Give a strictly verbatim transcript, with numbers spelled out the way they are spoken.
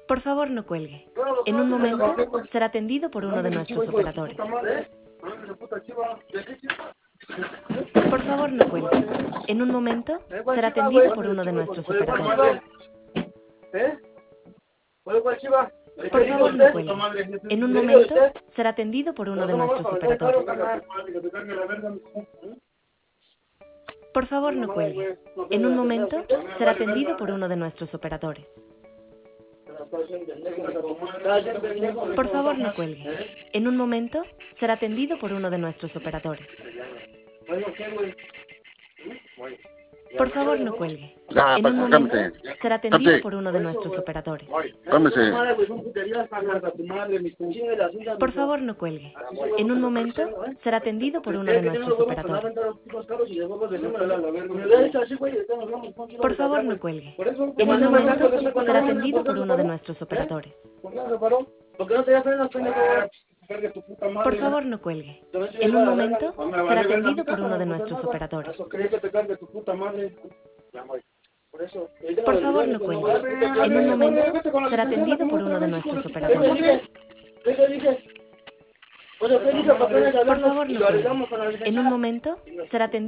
Por favor, no cuelgue. En un momento será atendido por uno de nuestros operadores. Por favor, no cuelgue. En un momento será atendido por uno de nuestros operadores. Por favor, no cuelgue. En un momento será atendido por uno de nuestros operadores. Por favor, no cuelgue. En un momento será atendido por uno de nuestros operadores. Por favor, no cuelgue. En un momento será atendido por uno de nuestros operadores. Por favor, no cuelgue. Ah, En pa- un momento cálmate. será atendido Cálmate. por uno de nuestros operadores. Cálmese. Por favor, no cuelgue. En un momento será atendido por uno de nuestros operadores. Por favor, no cuelgue. En un momento será atendido por uno de nuestros operadores. Por favor, no cuelgue. En un momento será atendido por uno de nuestros operadores. Por favor, no cuelgue. En un momento será atendido por uno de nuestros operadores. Por favor, no cuelgue. En un momento será atendido